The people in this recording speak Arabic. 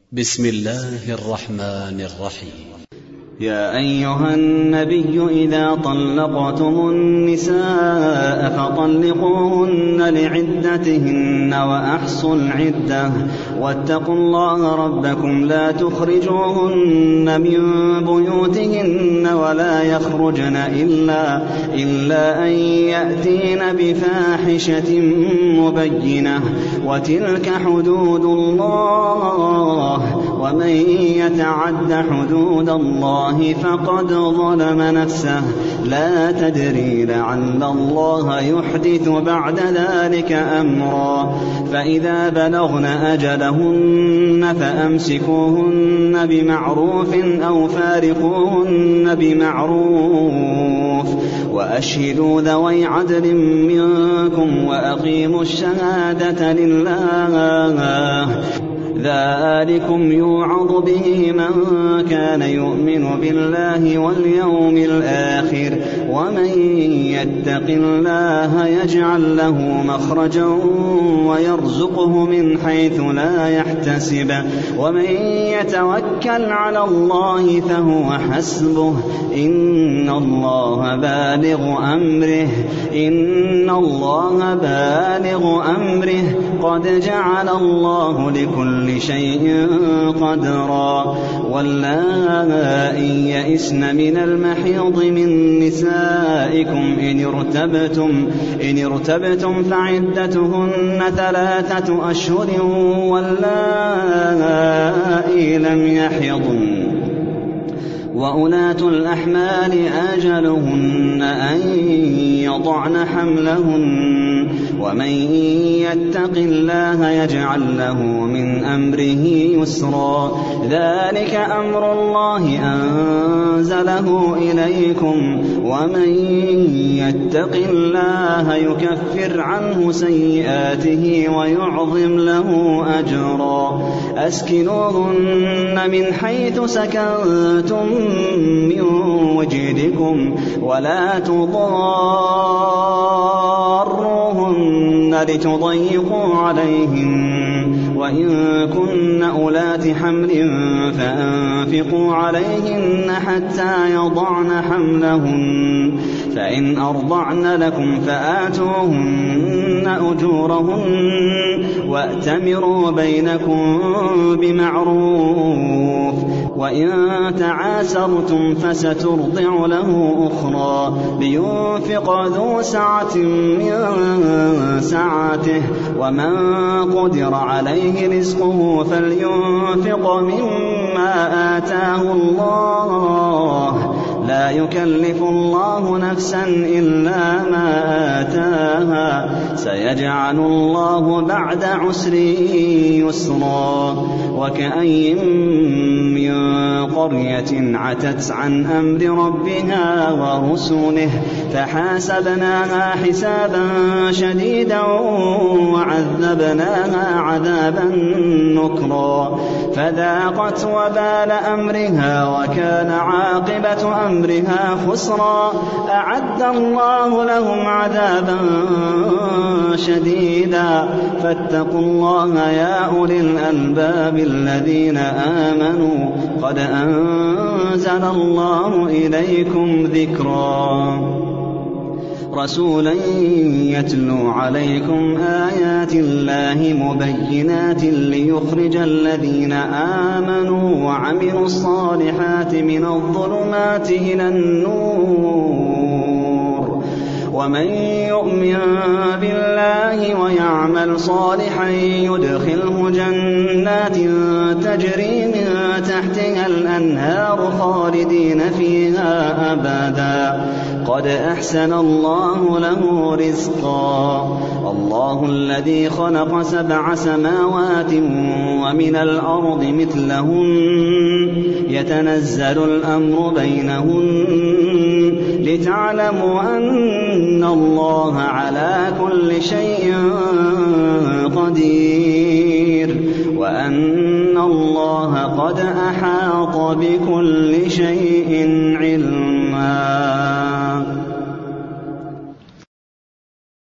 بسم الله الرحمن الرحيم. يا أيها النبي إذا طلقتم النساء فطلقوهن لعدتهن وأحصوا العدة واتقوا الله ربكم لا تخرجوهن من بيوتهن ولا يخرجن إلا أن يأتين بفاحشة مبينة وتلك حدود الله ومن يتعد حدود الله فقد ظلم نفسه لا تدري لعل الله يحدث بعد ذلك أمرا فإذا بلغن أجلهن فأمسكوهن بمعروف أو فارقوهن بمعروف وأشهدوا ذوي عدل منكم وأقيموا الشهادة لله ذلكم يوعظ به من كان يؤمن بالله واليوم الآخر ومن يتق الله يجعل له مخرجا ويرزقه من حيث لا يحتسب ومن يتوكل على الله فهو حسبه إن الله بالغ أمره قد جعل الله لكل شيء قدرا واللائي يئسن من المحيض من نسائكم إن ارتبتم فعدتهن 3 أشهر واللائي لم يحضن وأولاة الأحمال أجلهن أن يضعن حملهن ومن يتق الله يجعل له من أمره يسرا ذلك أمر الله أنزله إليكم ومن يتق الله يكفر عنه سيئاته ويعظم له أجرا أسكنوهن من حيث سكنتم من وجدكم ولا تضاروهن لتضيقوا عليهن وإن كن أولات حمل فأنفقوا عليهن حتى يضعن حملهن فإن أرضعن لكم فآتوهن أجورهن وأتمروا بينكم بمعروف وإن تعاسرتم فسترضع له أخرى لينفق ذو سعة من سعته ومن قدر عليه رزقه فلينفق مما آتاه الله لا يكلف الله نفسا إلا ما آتاها سيجعل الله بعد عسر يسرا وكأي من قرية عتت عن أمر ربها ورسله فحاسبناها حسابا شديدا وعذبناها عذابا نكرا فذاقت وبال أمرها وكان عاقبة أمرها خسرا أعد الله لهم عذابا شديدا فاتقوا الله يا أولي الألباب الذين آمنوا قد أنزل الله إليكم ذكرا رسولا يتلو عليكم آيات الله مبينات ليخرج الذين آمنوا وعملوا الصالحات من الظلمات إلى النور ومن يؤمن بالله ويعمل صالحا يدخله جنات تجري من تحتها الأنهار خالدين فيها أبدا قد أحسن الله له رزقا الله الذي خلق 7 سماوات ومن الأرض مثلهن يتنزل الأمر بينهن لتعلموا أن الله على كل شيء قدير وأن الله قد أحاط بكل